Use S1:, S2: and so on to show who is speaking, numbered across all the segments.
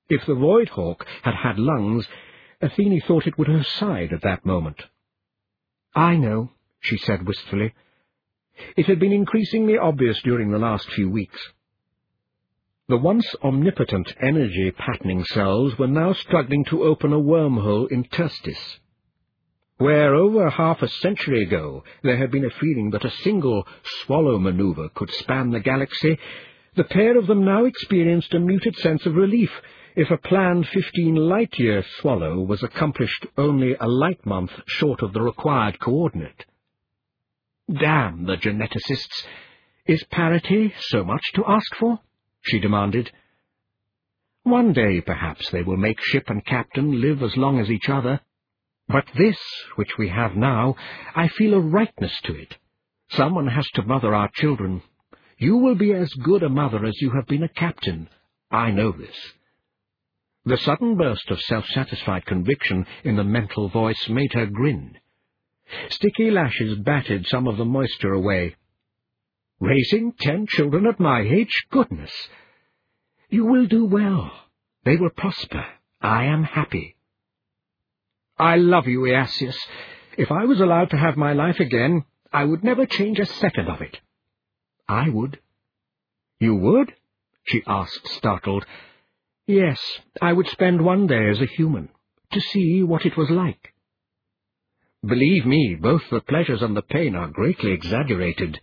S1: If the Void Hawk had had lungs, Athene thought it would have sighed at that moment. "I know," she said wistfully. It had been increasingly obvious during the last few weeks. The once omnipotent energy patterning cells were now struggling to open a wormhole in Terstis. Where over half a century ago there had been a feeling that a single swallow maneuver could span the galaxy, the pair of them now experienced a muted sense of relief if a planned 15-light-year swallow was accomplished only a light-month short of the required coordinate. "Damn the geneticists! Is parity so much to ask for?" she demanded. "One day, perhaps, they will make ship and captain live as long as each other. But this, which we have now, I feel a rightness to it. Someone has to mother our children. You will be as good a mother as you have been a captain. I know this." The sudden burst of self-satisfied conviction in the mental voice made her grin. Sticky lashes batted some of the moisture away. "Raising 10 children at my age? Goodness! You will do well. They will prosper. I am happy." "I love you, Easius. If I was allowed to have my life again, I would never change a second of it." "I would." "You would?" she asked, startled. "Yes, I would spend one day as a human, to see what it was like." "Believe me, both the pleasures and the pain are greatly exaggerated."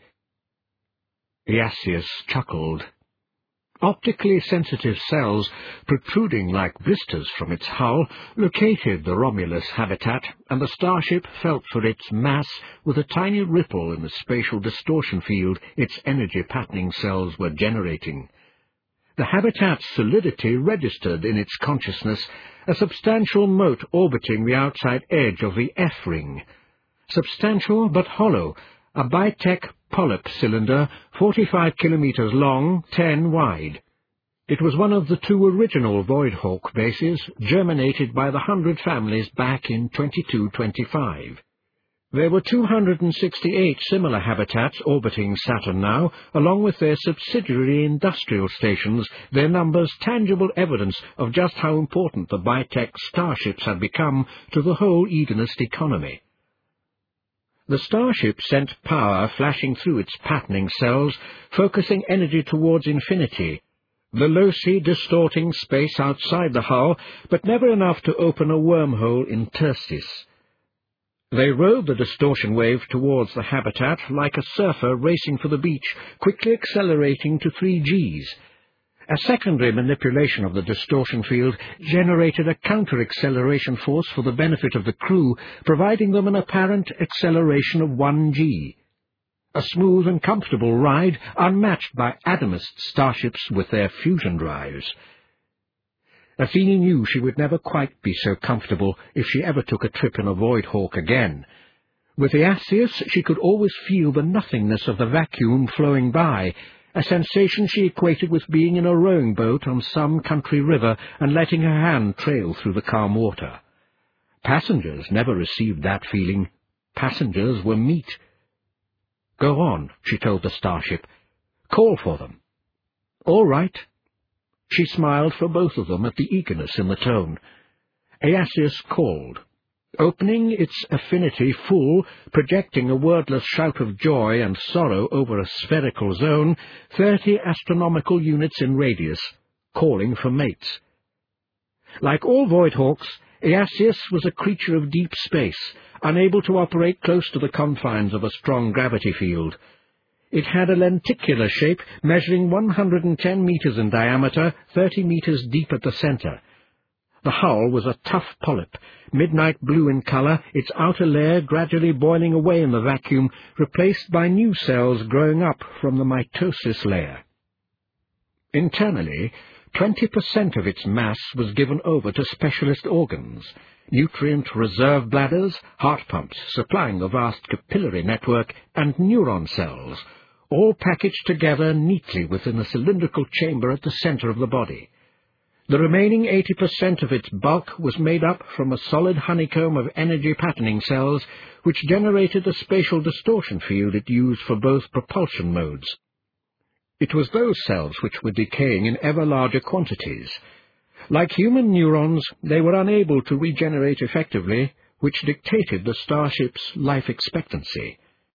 S1: Easius chuckled. Optically sensitive cells, protruding like vistas from its hull, located the Romulus habitat, and the starship felt for its mass with a tiny ripple in the spatial distortion field its energy patterning cells were generating. The habitat's solidity registered in its consciousness, a substantial mote orbiting the outside edge of the F-ring. Substantial but hollow, a Bitech polyp cylinder, 45 kilometers long, 10 wide. It was one of the 2 original Void Hawk bases, germinated by the 100 families back in 2225. There were 268 similar habitats orbiting Saturn now, along with their subsidiary industrial stations, their numbers tangible evidence of just how important the Bitech starships had become to the whole Edenist economy. The starship sent power flashing through its patterning cells, focusing energy towards infinity, the loci distorting space outside the hull, but never enough to open a wormhole in Terstis. They rode the distortion wave towards the habitat like a surfer racing for the beach, quickly accelerating to 3Gs. A secondary manipulation of the distortion field generated a counter-acceleration force for the benefit of the crew, providing them an apparent acceleration of 1G. A smooth and comfortable ride, unmatched by Adamist starships with their fusion drives. Athene knew she would never quite be so comfortable if she ever took a trip in a Void Hawk again. With Easius she could always feel the nothingness of the vacuum flowing by, a sensation she equated with being in a rowing boat on some country river and letting her hand trail through the calm water. Passengers never received that feeling. Passengers were meat. "Go on," she told the starship. "Call for them." "All right." She smiled for both of them at the eagerness in the tone. Easius called. Opening its affinity full, projecting a wordless shout of joy and sorrow over a spherical zone, 30 astronomical units in radius, calling for mates. Like all Void Hawks, Easius was a creature of deep space, unable to operate close to the confines of a strong gravity field. It had a lenticular shape, measuring 110 meters in diameter, 30 meters deep at the center. The hull was a tough polyp, midnight blue in color, its outer layer gradually boiling away in the vacuum, replaced by new cells growing up from the mitosis layer. Internally, 20% of its mass was given over to specialist organs, nutrient reserve bladders, heart pumps supplying the vast capillary network, and neuron cells, all packaged together neatly within a cylindrical chamber at the center of the body. The remaining 80% of its bulk was made up from a solid honeycomb of energy patterning cells, which generated the spatial distortion field it used for both propulsion modes. It was those cells which were decaying in ever larger quantities. Like human neurons, they were unable to regenerate effectively, which dictated the starship's life expectancy.